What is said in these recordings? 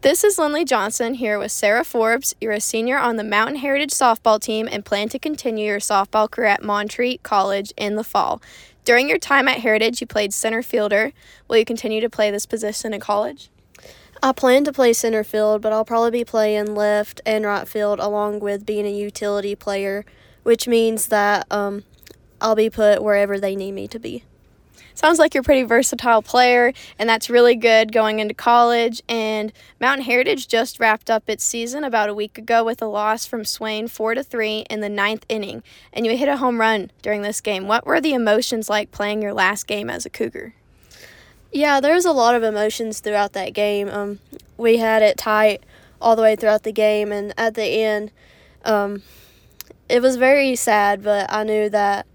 This is Lindley Johnson here with Sarah Forbes. You're a senior on the Mountain Heritage softball team and plan to continue your softball career at Montreat College in the fall. During your time at Heritage, you played center fielder. Will you continue to play this position in college? I plan to play center field, but I'll probably be playing left and right field along with being a utility player, which means that I'll be put wherever they need me to be. Sounds like you're a pretty versatile player, and that's really good going into college. And Mountain Heritage just wrapped up its season about a week ago with a loss from Swain 4-3 in the 9th inning, and you hit a home run during this game. What were the emotions like playing your last game as a Cougar? Yeah, there was a lot of emotions throughout that game. We had it tight all the way throughout the game, and at the end, it was very sad, but I knew that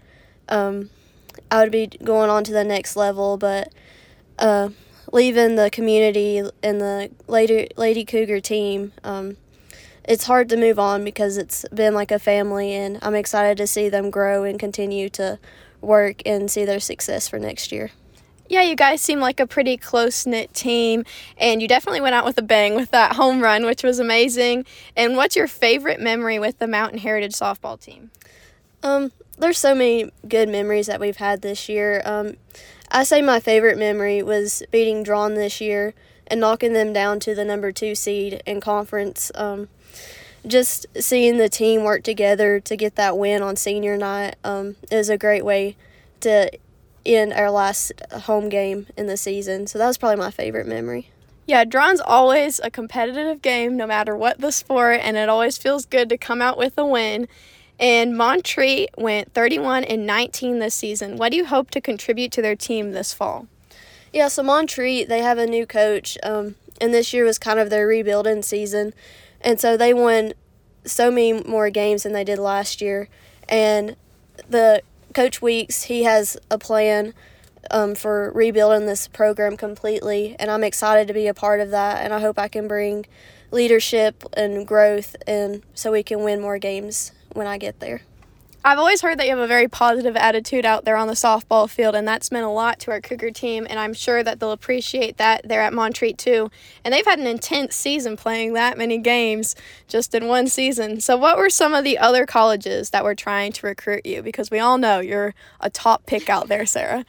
I would be going on to the next level, but leaving the community and the Lady Cougar team, it's hard to move on because it's been like a family, and I'm excited to see them grow and continue to work and see their success for next year. Yeah, you guys seem like a pretty close-knit team, and you definitely went out with a bang with that home run, which was amazing. And what's your favorite memory with the Mountain Heritage softball team? There's so many good memories that we've had this year. I say my favorite memory was beating Drawn this year and knocking them down to the number 2 seed in conference. Just seeing the team work together to get that win on senior night is a great way to end our last home game in the season. So that was probably my favorite memory. Yeah, Drawn's always a competitive game no matter what the sport, and it always feels good to come out with a win. And Montreat went 31-19 this season. What do you hope to contribute to their team this fall? Yeah, so Montreat, they have a new coach, and this year was kind of their rebuilding season. And so they won so many more games than they did last year. And the Coach Weeks, he has a plan for rebuilding this program completely, and I'm excited to be a part of that, and I hope I can bring leadership and growth and so we can win more games when I get there. I've always heard that you have a very positive attitude out there on the softball field, and that's meant a lot to our Cougar team, and I'm sure that they'll appreciate that there at Montreat too. And they've had an intense season playing that many games just in one season. So what were some of the other colleges that were trying to recruit you? Because we all know you're a top pick out there, Sarah.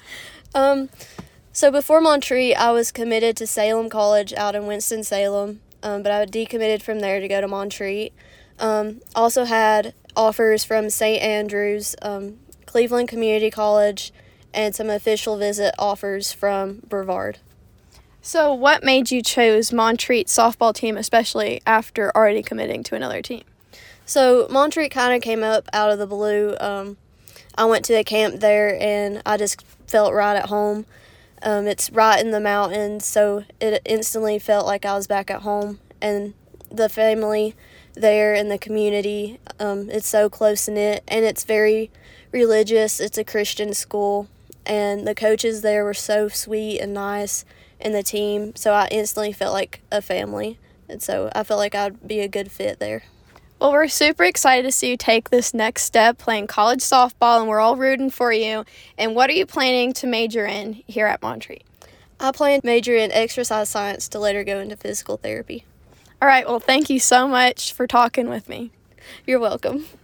So before Montreat, I was committed to Salem College out in Winston-Salem, but I decommitted from there to go to Montreat. Also had offers from St. Andrews, Cleveland Community College, and some official visit offers from Brevard. So what made you choose Montreat's softball team, especially after already committing to another team? So Montreat kind of came up out of the blue. I went to the camp there, and I just felt right at home. It's right in the mountains, so it instantly felt like I was back at home. And the family there in the community, it's so close-knit, and it's very religious. It's a Christian school, and the coaches there were so sweet and nice, and the team, so I instantly felt like a family, and so I felt like I'd be a good fit there. Well, we're super excited to see you take this next step playing college softball, and we're all rooting for you. And what are you planning to major in here at Montreat? I plan to major in exercise science to later go into physical therapy. All right, well, thank you so much for talking with me. You're welcome.